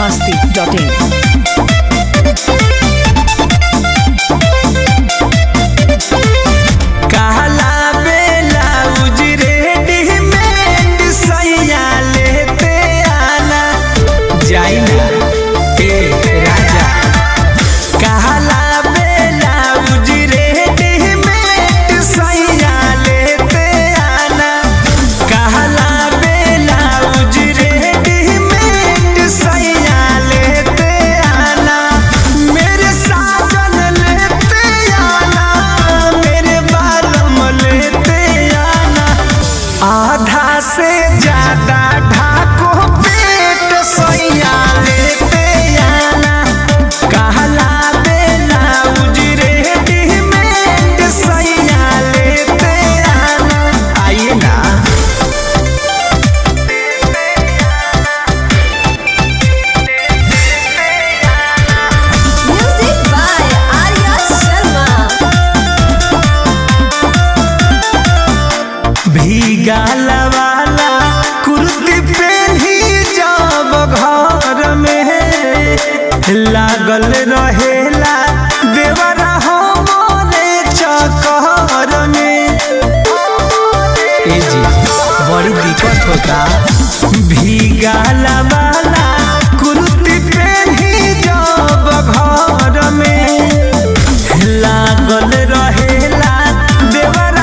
biharmasti.in गाला वाला कुर्ती पहनी जब घर में लागल रहेला देवरा हमरे चक्कर में। ए जी बड़ी दिक्कत होता। भीगाला वाला कुर्ती पहनी जब घर में लागल रहेला देवरा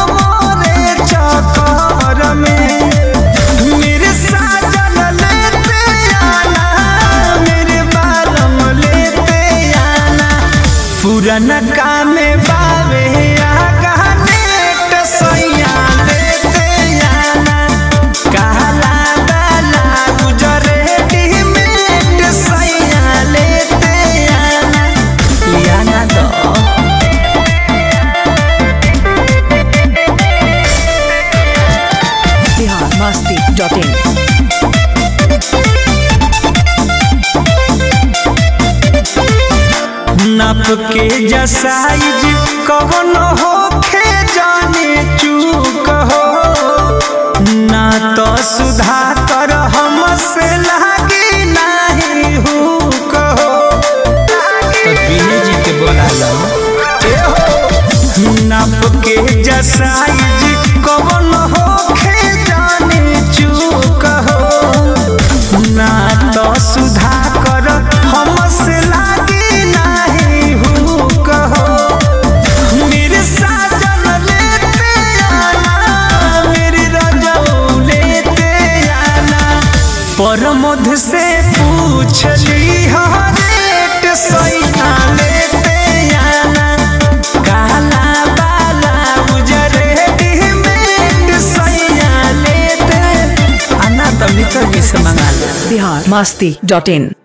मेरे साजन लेते आना मेरे बालम लेते आना पुराना काम बावे आगा नेट सैया लेते आना कहला बाला गुजरे डिमेट सैया लेते आना लियाना दो। biharmasti.in नप के जसाइज कवन होखे जाने चूक हो ना तो सुधा कर हमसे लागे नहीं हूँ कहो। तो बीने जी के बोला लो नप के जसाइज कवन होखे जाने चूक हो ना तो सुधा कर हमसे लागे परमध से पूछली रेट सैया लेते आना काला बाला गुजरे डिमेट सैया लेते आना। तब निकल से मंगा ले। biharmasti.in